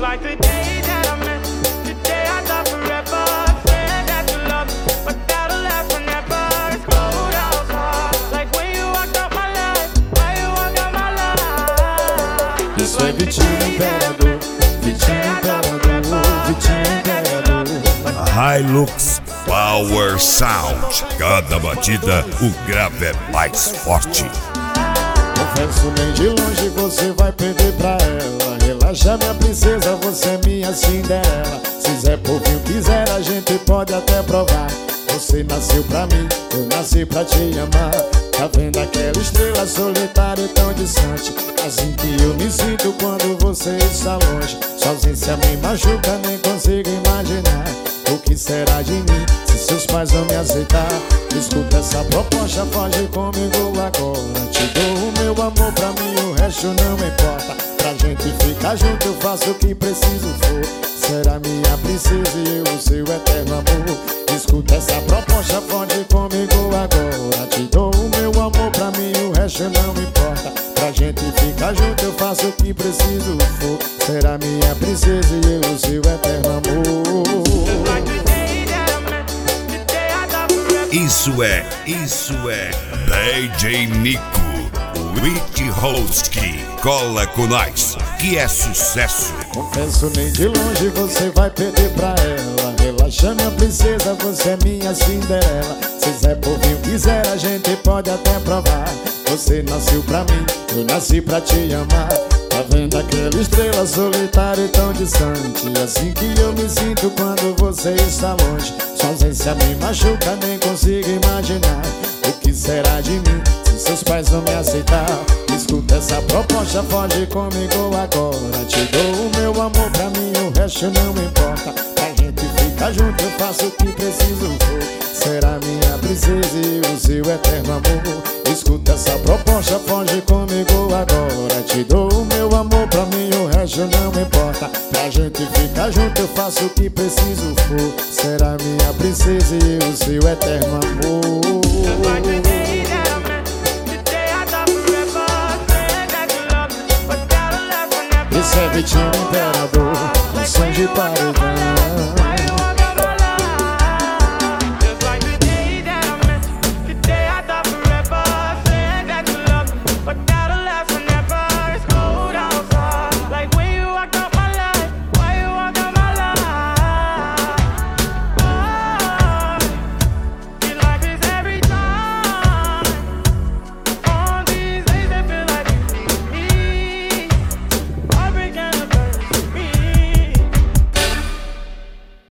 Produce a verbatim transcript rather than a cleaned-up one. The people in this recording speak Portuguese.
like the day that I met, the day I thought forever. Said that you love me, but that'll last forever. It's cold outside, like when you walked out my life, when you walked out my life. Isso é Vitinho Imperador, Vitinho Imperador, Vitinho Imperador. Hilux Power Sound. Cada batida, o grave é mais forte. Confesso, nem de longe você vai perder pra ela. Relaxa, minha princesa, você é minha Cinderela. Se Zé Povinho quiser, a gente pode até provar. Você nasceu pra mim, eu nasci pra te amar. Tá vendo aquela estrela solitária e tão distante? Assim que eu me sinto quando você está longe. Sua ausência me machuca, nem consigo imaginar o que será de mim se seus pais vão me aceitar. Escuta essa proposta, foge comigo agora. Te dou o meu amor, pra mim o resto não me importa. Pra gente ficar junto eu faço o que preciso for. Será minha princesa e eu o seu eterno amor. Escuta essa proposta, foge comigo agora. Te dou o meu amor, pra mim o resto não me importa. Pra gente ficar junto eu faço o que preciso for. Será minha princesa e eu o seu eterno amor. Isso é, isso é D J Nico, Witchowski. Cola com nós, que é sucesso. Confesso, nem de longe você vai perder pra ela. Relaxa, minha princesa, você é minha Cinderela. Se Zé Povinho quiser, a gente pode até provar. Você nasceu pra mim, eu nasci pra te amar. Tá vendo aquela estrela solitária e tão distante? Assim que eu me sinto quando você está longe. Sua ausência me machuca, nem consigo imaginar o que será de mim se seus pais vão me aceitar. Escuta essa proposta, foge comigo agora. Te dou o meu amor, pra mim o resto não me importa. Pra gente ficar junto eu faço o que preciso for. Será minha princesa e o seu eterno amor. Escuta essa proposta, foge comigo agora. Te dou o meu amor, pra mim o resto não me importa. Pra gente ficar junto eu faço o que preciso for. Será minha princesa e o seu eterno amor. Isso é Vitinho Imperador, um som de paredão.